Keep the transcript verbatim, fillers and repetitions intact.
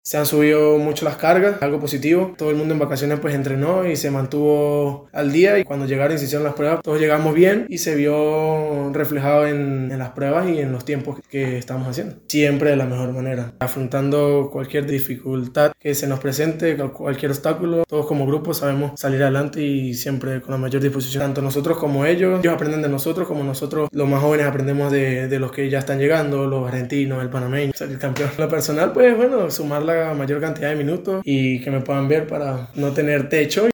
Se han subido mucho las cargas, algo positivo. Todo el mundo en vacaciones pues entrenó y se mantuvo al día, y cuando llegaron y se hicieron las pruebas, todos llegamos bien y se vio reflejado en, en las pruebas y en los tiempos que estamos haciendo. Siempre de la mejor manera, afrontando cualquier dificultad que se nos presente, cualquier obstáculo. Todos como grupo sabemos salir adelante y siempre con la mayor disposición. Tanto nosotros como ellos, ellos aprenden de nosotros, como nosotros los más jóvenes aprendemos de, de los que ya están llegando, los argentinos, el panameño, salir campeón. Lo personal pues bueno, sumar la mayor cantidad de minutos y que me puedan ver para no tener techo.